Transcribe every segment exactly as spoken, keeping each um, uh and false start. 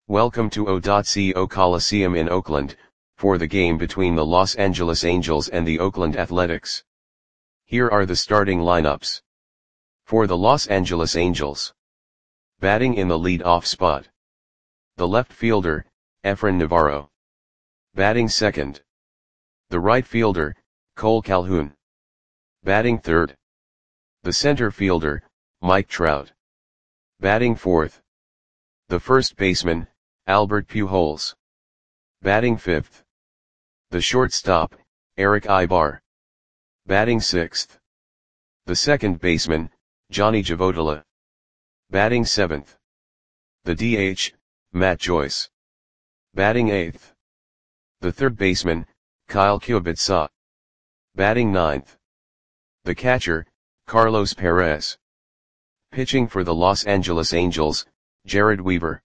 Welcome to O.Co Coliseum in Oakland, for the game between the Los Angeles Angels and the Oakland Athletics. Here are the starting lineups. For the Los Angeles Angels. Batting in the lead-off spot. The left fielder, Efrain Navarro. Batting second. The right fielder, Cole Calhoun. Batting third. The center fielder, Mike Trout. Batting fourth. The first baseman, Albert Pujols. Batting fifth. The shortstop, Erick Aybar. Batting sixth. The second baseman, Johnny Javotila. Batting seventh. The D H, Matt Joyce. Batting eighth. The third baseman, Kyle Kubica. Batting ninth. The catcher, Carlos Perez. Pitching for the Los Angeles Angels, Jered Weaver.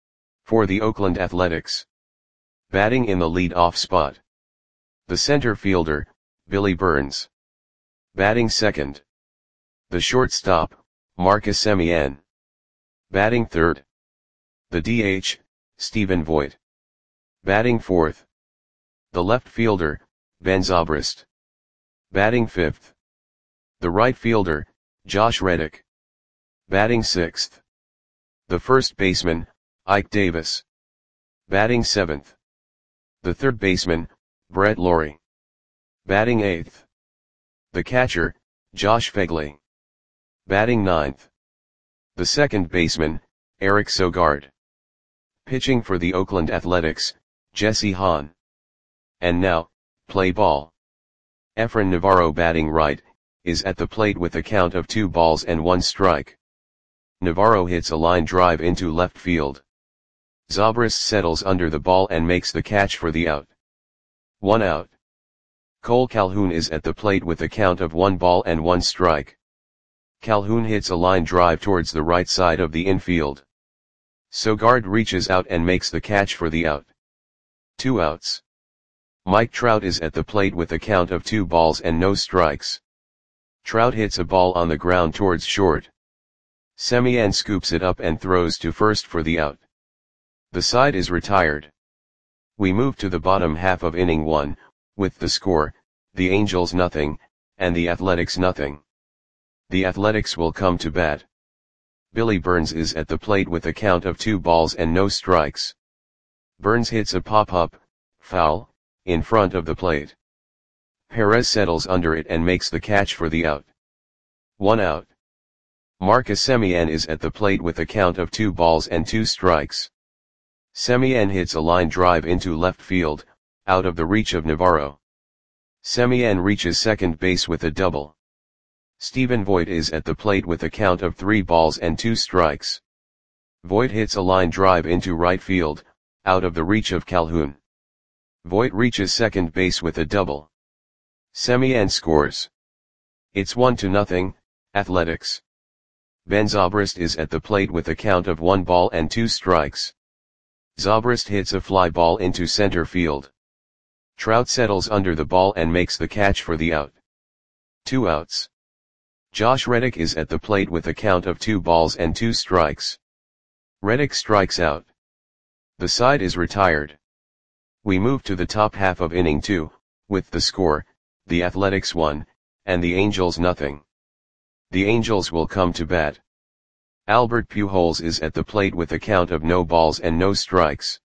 For the Oakland Athletics. Batting in the lead-off spot. The center fielder, Billy Burns. Batting second. The shortstop, Marcus Semien. Batting third. The D H, Stephen Vogt. Batting fourth. The left fielder, Ben Zobrist. Batting fifth. The right fielder, Josh Reddick. Batting sixth. The first baseman, Ike Davis. Batting seventh. The third baseman, Brett Lawrie. Batting eighth. The catcher, Josh Phegley. Batting ninth. The second baseman, Eric Sogard. Pitching for the Oakland Athletics, Jesse Hahn. And now, play ball. Efrain Navarro batting right, is at the plate with a count of two balls and one strike. Navarro hits a line drive into left field. Zobrist settles under the ball and makes the catch for the out. One out. Cole Calhoun is at the plate with a count of one ball and one strike. Calhoun hits a line drive towards the right side of the infield. Sogard reaches out and makes the catch for the out. Two outs. Mike Trout is at the plate with a count of two balls and no strikes. Trout hits a ball on the ground towards short. Semien scoops it up and throws to first for the out. The side is retired. We move to the bottom half of inning one, with the score, the Angels nothing, and the Athletics nothing. The Athletics will come to bat. Billy Burns is at the plate with a count of two balls and no strikes. Burns hits a pop-up, foul, in front of the plate. Perez settles under it and makes the catch for the out. One out. Marcus Semien is at the plate with a count of two balls and two strikes. Semien hits a line drive into left field, out of the reach of Navarro. Semien reaches second base with a double. Stephen Vogt is at the plate with a count of three balls and two strikes. Vogt hits a line drive into right field, out of the reach of Calhoun. Vogt reaches second base with a double. Semien scores. It's one to nothing, Athletics. Ben Zobrist is at the plate with a count of one ball and two strikes. Zobrist hits a fly ball into center field. Trout settles under the ball and makes the catch for the out. Two outs. Josh Reddick is at the plate with a count of two balls and two strikes. Reddick strikes out. The side is retired. We move to the top half of inning two, with the score, the Athletics one, and the Angels nothing. The Angels will come to bat. Albert Pujols is at the plate with a count of no balls and no strikes.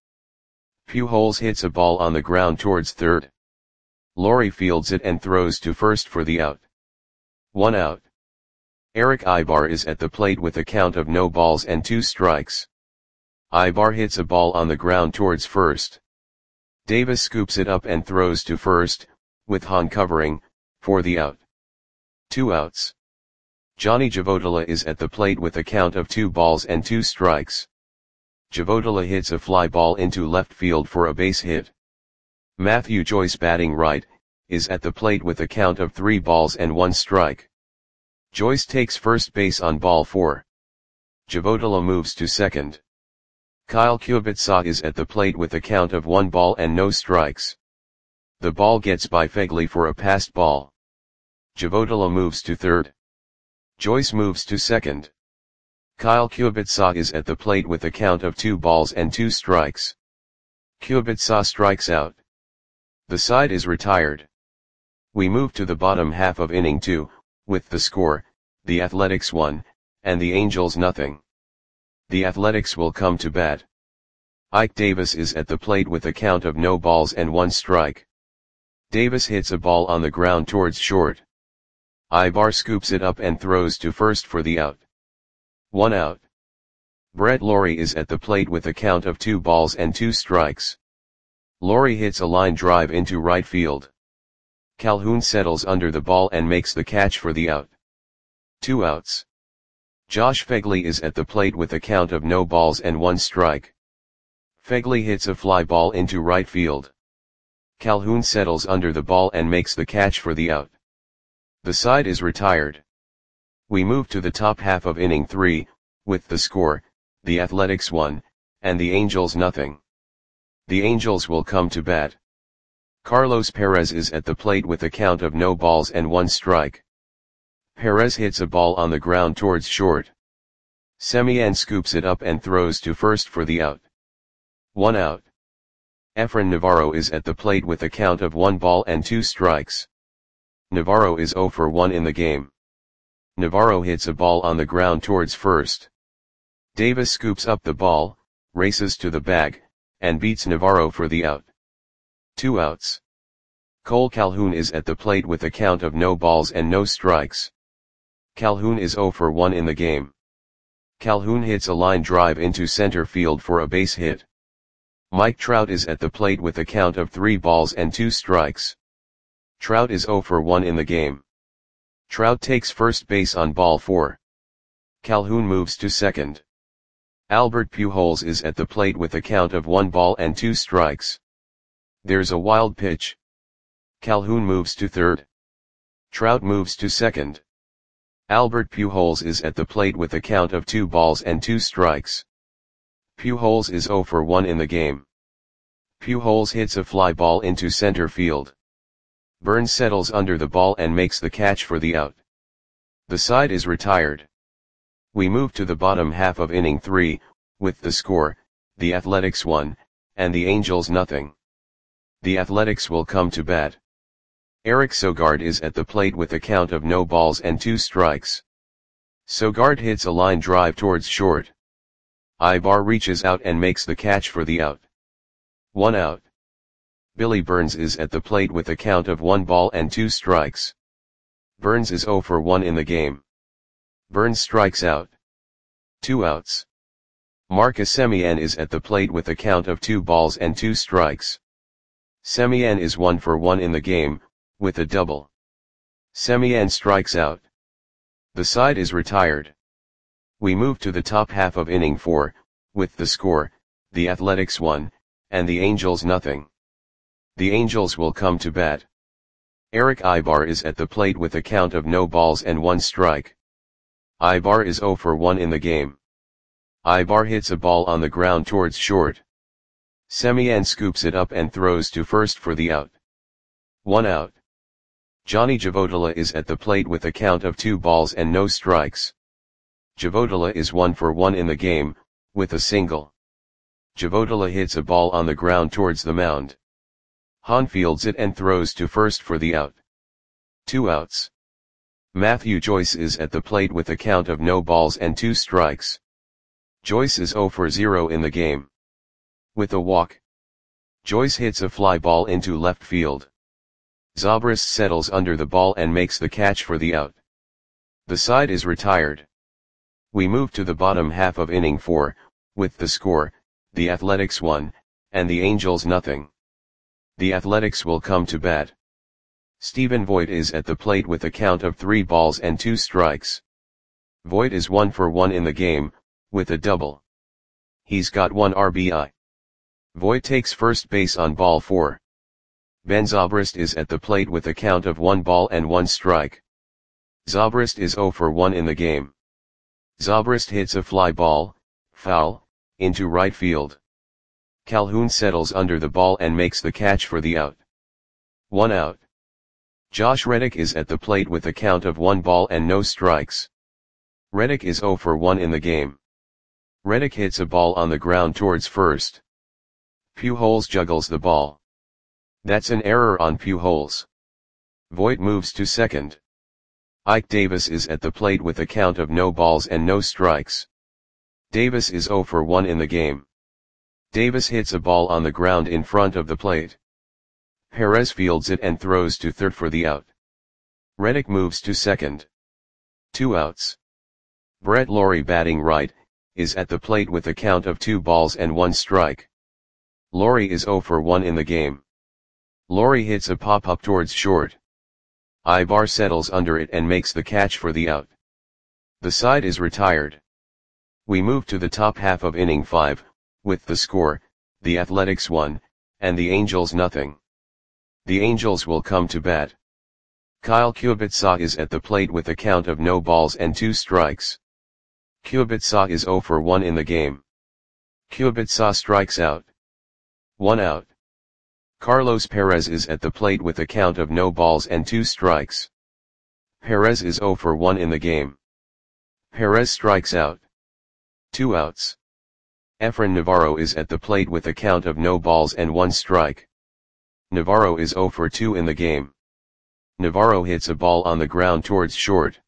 Pujols hits a ball on the ground towards third. Lawrie fields it and throws to first for the out. One out. Erick Aybar is at the plate with a count of no balls and two strikes. Aybar hits a ball on the ground towards first. Davis scoops it up and throws to first, with Hahn covering, for the out. Two outs. Johnny Javotila is at the plate with a count of two balls and two strikes. Javotila hits a fly ball into left field for a base hit. Matthew Joyce batting right, is at the plate with a count of three balls and one strike. Joyce takes first base on ball four. Javotila moves to second. Kyle Kubica is at the plate with a count of one ball and no strikes. The ball gets by Phegley for a passed ball. Javotila moves to third. Joyce moves to second. Kyle Kubica is at the plate with a count of two balls and two strikes. Kubica strikes out. The side is retired. We move to the bottom half of inning two, with the score, the Athletics one, and the Angels nothing. The Athletics will come to bat. Ike Davis is at the plate with a count of no balls and one strike. Davis hits a ball on the ground towards short. Ibar scoops it up and throws to first for the out. One out. Brett Lawrie is at the plate with a count of two balls and two strikes. Lawrie hits a line drive into right field. Calhoun settles under the ball and makes the catch for the out. Two outs. Josh Phegley is at the plate with a count of no balls and one strike. Phegley hits a fly ball into right field. Calhoun settles under the ball and makes the catch for the out. The side is retired. We move to the top half of inning three, with the score, the Athletics one, and the Angels nothing. The Angels will come to bat. Carlos Perez is at the plate with a count of no balls and one strike. Perez hits a ball on the ground towards short. Semien scoops it up and throws to first for the out. One out. Efrain Navarro is at the plate with a count of one ball and two strikes. Navarro is zero for one in the game. Navarro hits a ball on the ground towards first. Davis scoops up the ball, races to the bag, and beats Navarro for the out. Two outs. Cole Calhoun is at the plate with a count of no balls and no strikes. Calhoun is zero for one in the game. Calhoun hits a line drive into center field for a base hit. Mike Trout is at the plate with a count of three balls and two strikes. Trout is zero for one in the game. Trout takes first base on ball four. Calhoun moves to second. Albert Pujols is at the plate with a count of one ball and two strikes. There's a wild pitch. Calhoun moves to third. Trout moves to second. Albert Pujols is at the plate with a count of two balls and two strikes. Pujols is zero for one in the game. Pujols hits a fly ball into center field. Burns settles under the ball and makes the catch for the out. The side is retired. We move to the bottom half of inning three, with the score, the Athletics one, and the Angels nothing. The Athletics will come to bat. Eric Sogard is at the plate with a count of no balls and two strikes. Sogard hits a line drive towards short. Ibar reaches out and makes the catch for the out. One out. Billy Burns is at the plate with a count of one ball and two strikes. Burns is zero for one in the game. Burns strikes out. Two outs. Marcus Semien is at the plate with a count of two balls and two strikes. Semien is one for one in the game, with a double. Semien strikes out. The side is retired. We move to the top half of inning four, with the score, the Athletics one, and the Angels nothing. The Angels will come to bat. Eric Ibar is at the plate with a count of no balls and one strike. Ibar is zero for one in the game. Ibar hits a ball on the ground towards short. Semien scoops it up and throws to first for the out. One out. Johnny Javodala is at the plate with a count of two balls and no strikes. Javodala is one for one in the game, with a single. Javodala hits a ball on the ground towards the mound. Hahn fields it and throws to first for the out. Two outs. Matthew Joyce is at the plate with a count of no balls and two strikes. Joyce is zero for zero in the game. With a walk. Joyce hits a fly ball into left field. Zobrist settles under the ball and makes the catch for the out. The side is retired. We move to the bottom half of inning four, with the score, the Athletics one, and the Angels nothing. The Athletics will come to bat. Stephen Voit is at the plate with a count of three balls and two strikes. Voit is one for one in the game, with a double. He's got one R B I. Voit takes first base on ball four. Ben Zobrist is at the plate with a count of one ball and one strike. Zobrist is zero for one in the game. Zobrist hits a fly ball, foul, into right field. Calhoun settles under the ball and makes the catch for the out. One out. Josh Reddick is at the plate with a count of one ball and no strikes. Reddick is zero for one in the game. Reddick hits a ball on the ground towards first. Pujols juggles the ball. That's an error on Pujols. Voit moves to second. Ike Davis is at the plate with a count of no balls and no strikes. Davis is zero for one in the game. Davis hits a ball on the ground in front of the plate. Perez fields it and throws to third for the out. Reddick moves to second. Two outs. Brett Lawrie, batting right, is at the plate with a count of two balls and one strike. Lawrie is zero for one in the game. Lawrie hits a pop-up towards short. Ibar settles under it and makes the catch for the out. The side is retired. We move to the top half of inning five, with the score, the Athletics one, and the Angels nothing. The Angels will come to bat. Kyle Kubica is at the plate with a count of no balls and two strikes. Kubica is zero for one in the game. Kubica strikes out. One out. Carlos Perez is at the plate with a count of no balls and two strikes. Perez is zero for one in the game. Perez strikes out. Two outs. Efrain Navarro is at the plate with a count of no balls and one strike. Navarro is zero for two in the game. Navarro hits a ball on the ground towards short.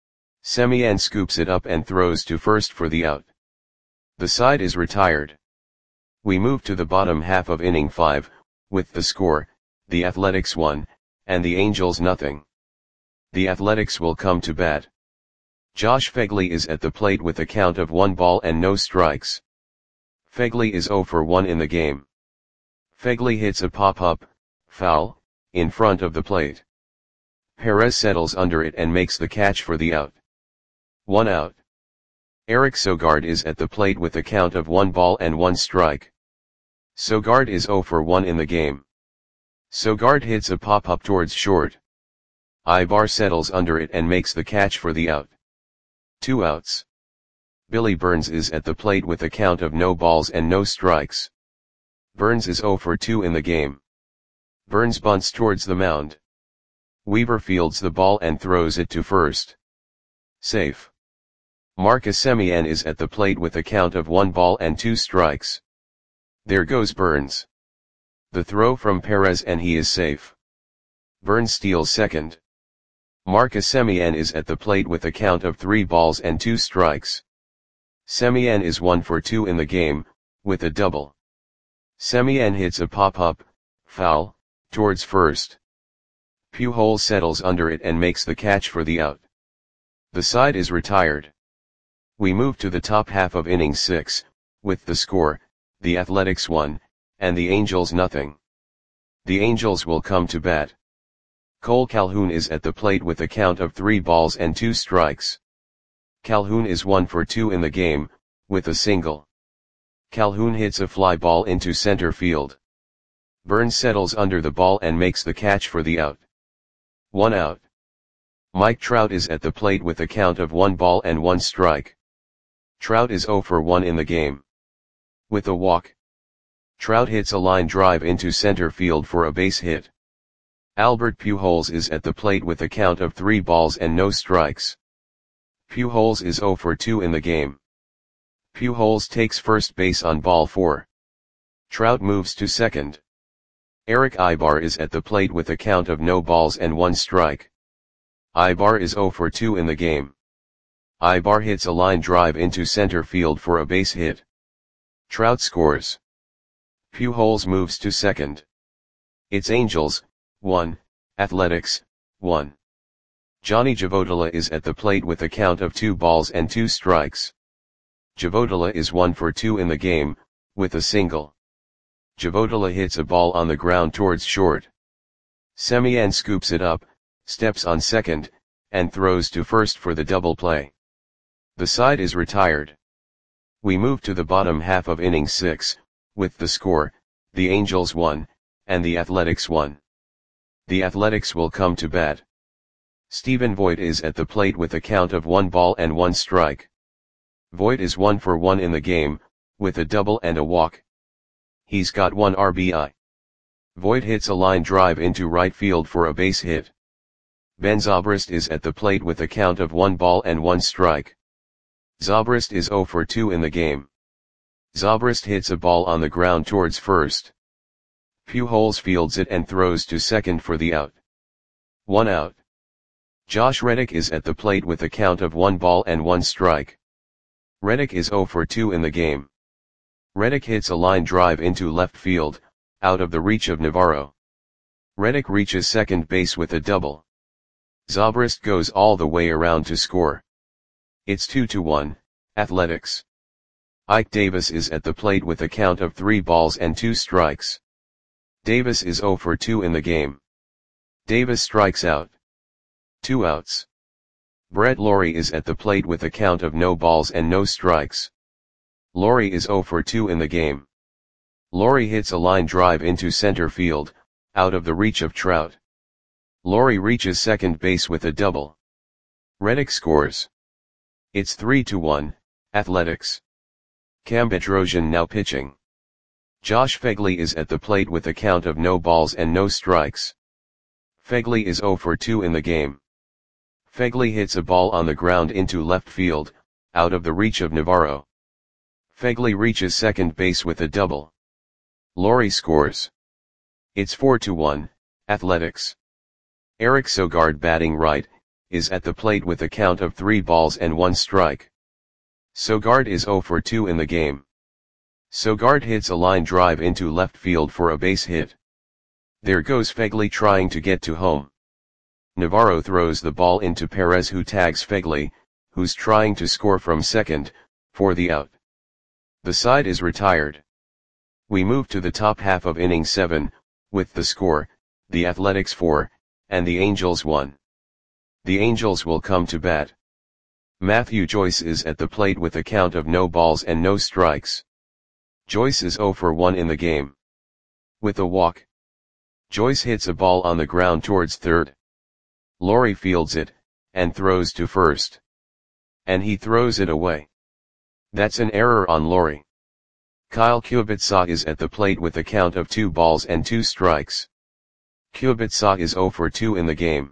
Semien scoops it up and throws to first for the out. The side is retired. We move to the bottom half of inning five, with the score, the Athletics one, and the Angels nothing. The Athletics will come to bat. Josh Phegley is at the plate with a count of one ball and no strikes. Phegley is zero for one in the game. Phegley hits a pop-up, foul, in front of the plate. Perez settles under it and makes the catch for the out. One out. Eric Sogard is at the plate with a count of one ball and one strike. Sogard is zero for one in the game. Sogard hits a pop-up towards short. Ibar settles under it and makes the catch for the out. Two outs. Billy Burns is at the plate with a count of no balls and no strikes. Burns is zero for two in the game. Burns bunts towards the mound. Weaver fields the ball and throws it to first. Safe. Marcus Semien is at the plate with a count of one ball and two strikes. There goes Burns. The throw from Perez and he is safe. Burns steals second. Marcus Semien is at the plate with a count of three balls and two strikes. Semien is one for two in the game, with a double. Semien hits a pop-up, foul, towards first. Pujols settles under it and makes the catch for the out. The side is retired. We move to the top half of inning six, with the score, the Athletics one, and the Angels nothing. The Angels will come to bat. Cole Calhoun is at the plate with a count of three balls and two strikes. Calhoun is one for two in the game, with a single. Calhoun hits a fly ball into center field. Burns settles under the ball and makes the catch for the out. One out. Mike Trout is at the plate with a count of one ball and one strike. Trout is zero for one in the game. With a walk. Trout hits a line drive into center field for a base hit. Albert Pujols is at the plate with a count of three balls and no strikes. Pujols is zero for two in the game. Pujols takes first base on ball four. Trout moves to second. Eric Ibar is at the plate with a count of no balls and one strike. Ibar is zero for two in the game. Ibar hits a line drive into center field for a base hit. Trout scores. Pujols moves to second. It's Angels, one, Athletics, one. Johnny Javodala is at the plate with a count of two balls and two strikes. Javodala is one for two in the game, with a single. Javodala hits a ball on the ground towards short. Semien scoops it up, steps on second, and throws to first for the double play. The side is retired. We move to the bottom half of inning six, with the score, the Angels one, and the Athletics one. The Athletics will come to bat. Stephen Voit is at the plate with a count of one ball and one strike. Voit is one for one in the game, with a double and a walk. He's got one R B I. Voit hits a line drive into right field for a base hit. Ben Zobrist is at the plate with a count of one ball and one strike. Zobrist is zero for two in the game. Zobrist hits a ball on the ground towards first. Pujols fields it and throws to second for the out. One out. Josh Reddick is at the plate with a count of one ball and one strike. Reddick is zero for two in the game. Reddick hits a line drive into left field, out of the reach of Navarro. Reddick reaches second base with a double. Zobrist goes all the way around to score. It's two to one, Athletics. Ike Davis is at the plate with a count of three balls and two strikes. Davis is zero for two in the game. Davis strikes out. Two outs. Brett Lawrie is at the plate with a count of no balls and no strikes. Lawrie is zero for two in the game. Lawrie hits a line drive into center field, out of the reach of Trout. Lawrie reaches second base with a double. Reddick scores. It's three to one, Athletics. Cam Bedrosian now pitching. Josh Phegley is at the plate with a count of no balls and no strikes. Phegley is zero for two in the game. Phegley hits a ball on the ground into left field, out of the reach of Navarro. Phegley reaches second base with a double. Lawrie scores. It's four to one, Athletics. Eric Sogard batting right, is at the plate with a count of three balls and one strike. Sogard is zero for two in the game. Sogard hits a line drive into left field for a base hit. There goes Phegley trying to get to home. Navarro throws the ball into Perez, who tags Phegley, who's trying to score from second, for the out. The side is retired. We move to the top half of inning seven, with the score, the Athletics four, and the Angels one. The Angels will come to bat. Matthew Joyce is at the plate with a count of no balls and no strikes. Joyce is zero for one in the game. With a walk. Joyce hits a ball on the ground towards third. Lawrie fields it, and throws to first. And he throws it away. That's an error on Lawrie. Kyle Kubica is at the plate with a count of two balls and two strikes. Kubica is zero for two in the game.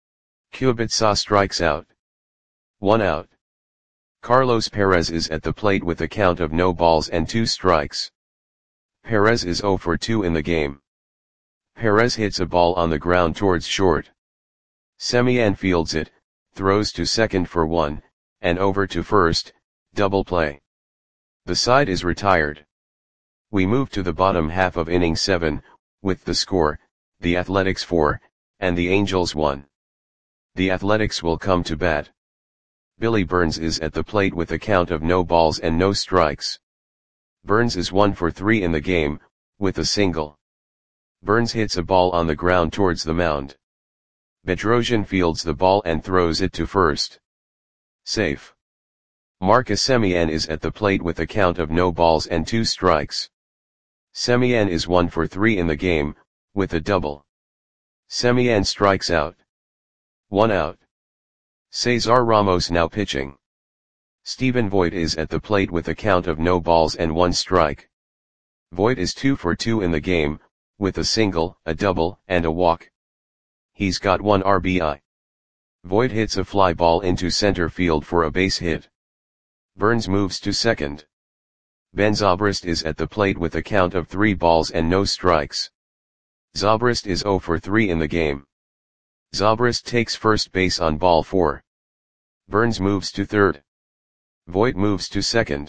Kubica strikes out. One out. Carlos Perez is at the plate with a count of no balls and two strikes. Perez is zero for two in the game. Perez hits a ball on the ground towards short. Semien fields it, throws to second for one, and over to first, double play. The side is retired. We move to the bottom half of inning seven, with the score, the Athletics four, and the Angels one. The Athletics will come to bat. Billy Burns is at the plate with a count of no balls and no strikes. Burns is one for three in the game, with a single. Burns hits a ball on the ground towards the mound. Bedrosian fields the ball and throws it to first. Safe. Marcus Semien is at the plate with a count of no balls and two strikes. Semien is one for three in the game, with a double. Semien strikes out. One out. Cesar Ramos now pitching. Stephen Voit is at the plate with a count of no balls and one strike. Voit is two for two in the game, with a single, a double, and a walk. He's got one R B I. Voit hits a fly ball into center field for a base hit. Burns moves to second. Ben Zobrist is at the plate with a count of three balls and no strikes. Zobrist is zero for three in the game. Zobrist takes first base on ball four. Burns moves to third. Voit moves to second.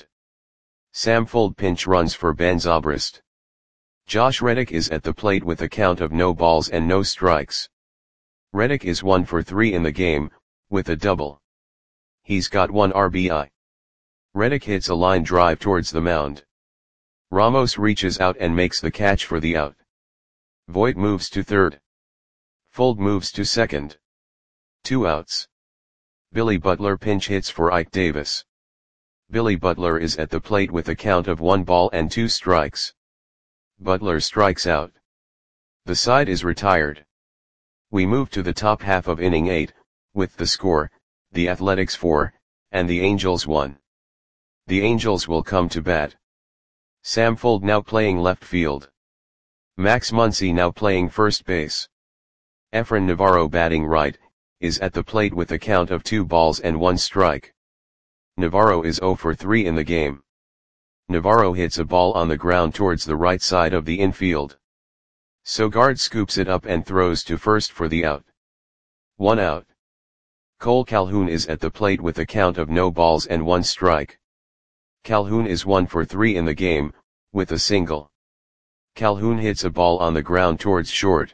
Sam Fuld pinch runs for Ben Zobrist. Josh Reddick is at the plate with a count of no balls and no strikes. Reddick is one for three in the game, with a double. He's got one R B I. Reddick hits a line drive towards the mound. Ramos reaches out and makes the catch for the out. Voit moves to third. Fuld moves to second. Two outs. Billy Butler pinch hits for Ike Davis. Billy Butler is at the plate with a count of one ball and two strikes. Butler strikes out. The side is retired. We move to the top half of inning eight, with the score, the Athletics four, and the Angels one. The Angels will come to bat. Sam Fuld now playing left field. Max Muncy now playing first base. Efrain Navarro batting right, is at the plate with a count of two balls and one strike. Navarro is zero for three in the game. Navarro hits a ball on the ground towards the right side of the infield. Sogard scoops it up and throws to first for the out. One out. Cole Calhoun is at the plate with a count of no balls and one strike. Calhoun is one for three in the game, with a single. Calhoun hits a ball on the ground towards short.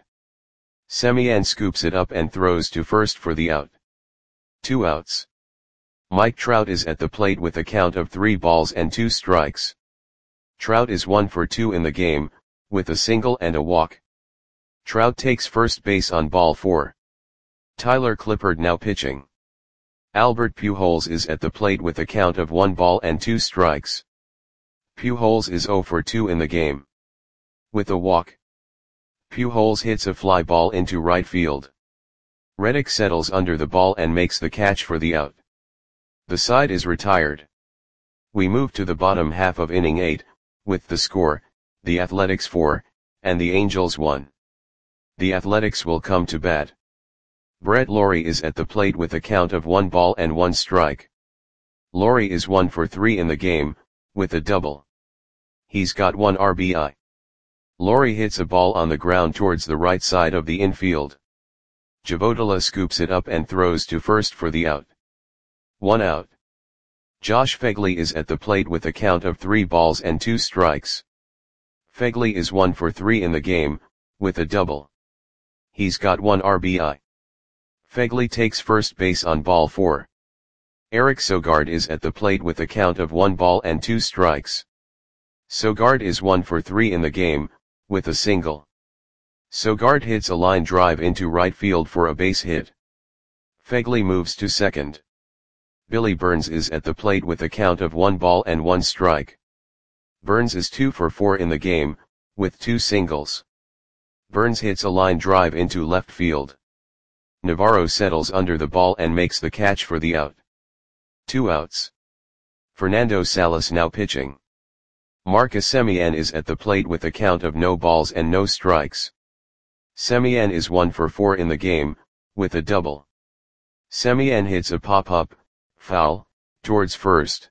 Semien scoops it up and throws to first for the out. Two outs. Mike Trout is at the plate with a count of three balls and two strikes. Trout is one for two in the game, with a single and a walk. Trout takes first base on ball four. Tyler Clippard now pitching. Albert Pujols is at the plate with a count of one ball and two strikes. Pujols is zero for two in the game. With a walk. Pujols hits a fly ball into right field. Reddick settles under the ball and makes the catch for the out. The side is retired. We move to the bottom half of inning eight, with the score, the Athletics four, and the Angels one. The Athletics will come to bat. Brett Lawrie is at the plate with a count of one ball and one strike. Lawrie is one for three in the game, with a double. He's got one R B I. Lawrie hits a ball on the ground towards the right side of the infield. Javodala scoops it up and throws to first for the out. One out. Josh Phegley is at the plate with a count of three balls and two strikes. Phegley is one for three in the game, with a double. He's got one R B I. Phegley takes first base on ball four. Eric Sogard is at the plate with a count of one ball and two strikes. Sogard is one for three in the game, with a single. Sogard hits a line drive into right field for a base hit. Phegley moves to second. Billy Burns is at the plate with a count of one ball and one strike. Burns is two for four in the game, with two singles. Burns hits a line drive into left field. Navarro settles under the ball and makes the catch for the out. Two outs. Fernando Salas now pitching. Marcus Semien is at the plate with a count of no balls and no strikes. Semien is one for four in the game, with a double. Semien hits a pop-up, foul, towards first.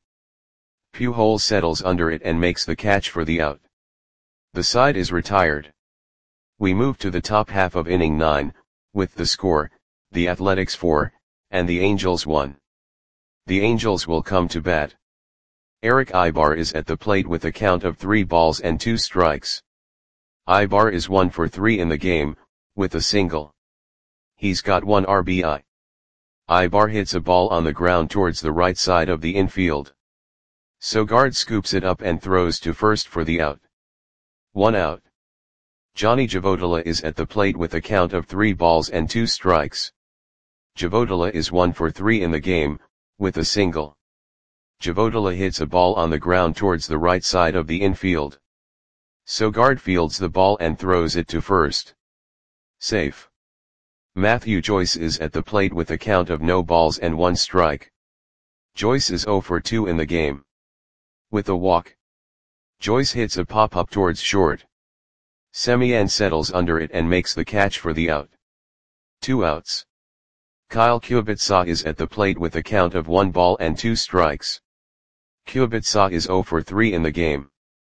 Pujols settles under it and makes the catch for the out. The side is retired. We move to the top half of inning nine, with the score, the Athletics four, and the Angels one. The Angels will come to bat. Eric Aybar is at the plate with a count of three balls and two strikes. Aybar is one for three in the game, with a single. He's got one R B I. Aybar hits a ball on the ground towards the right side of the infield. Sogard scoops it up and throws to first for the out. One out. Johnny Javodala is at the plate with a count of three balls and two strikes. Javodala is one for three in the game, with a single. Javodala hits a ball on the ground towards the right side of the infield. Sogard fields the ball and throws it to first. Safe. Matthew Joyce is at the plate with a count of no balls and one strike. Joyce is zero for two in the game. With a walk. Joyce hits a pop-up towards short. Semien settles under it and makes the catch for the out. Two outs. Kyle Kubica is at the plate with a count of one ball and two strikes. Kubica is zero for three in the game.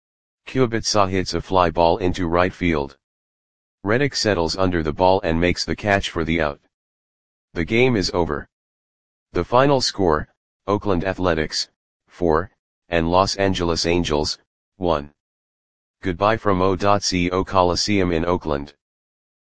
Kubica hits a fly ball into right field. Reddick settles under the ball and makes the catch for the out. The game is over. The final score, Oakland Athletics, four, and Los Angeles Angels, one. Goodbye from O C O Coliseum in Oakland.